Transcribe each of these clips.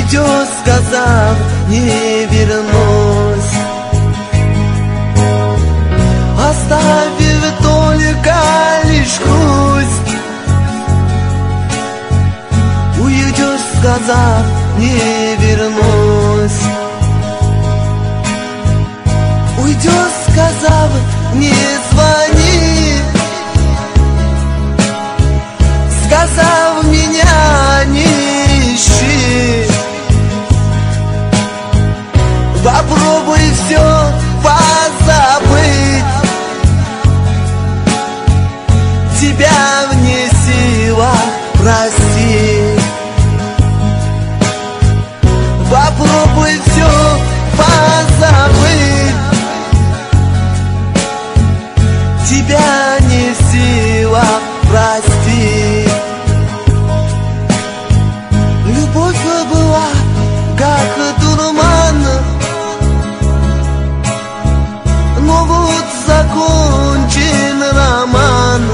Уйдешь, сказав, не вернусь, оставив только лишь грусть. Уйдешь, сказав, не вернусь. Уйдешь, сказав, не звони, сказав, меня не ищи. Попробуй все позабыть, тебя вне сила простить. Попробуй все позабыть, тебя не сила простить. Любовь была как дурман, но вот закончен роман.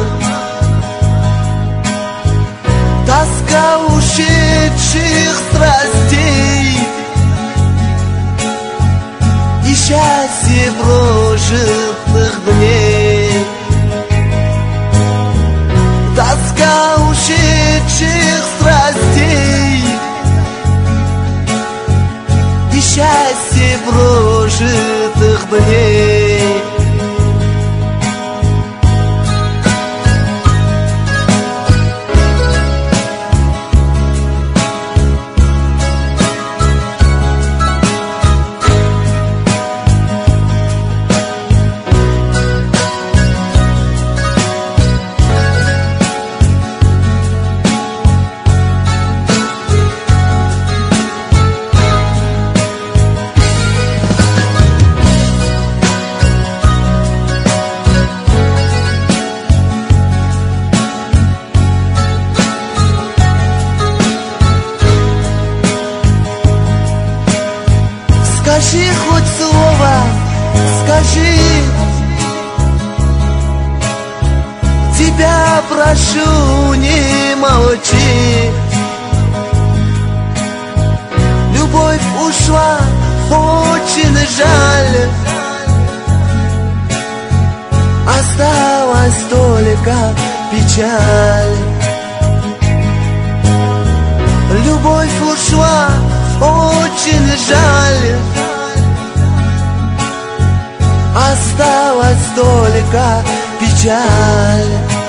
Тоска ушедших страстей и счастье прожитых дней. Тоска ушедших страстей и счастье прожитых дней. Скажи хоть слово, скажи, тебя прошу, не молчи. Любовь ушла, очень жаль, осталась только печаль. Любовь ушла, очень жаль, осталась только печаль.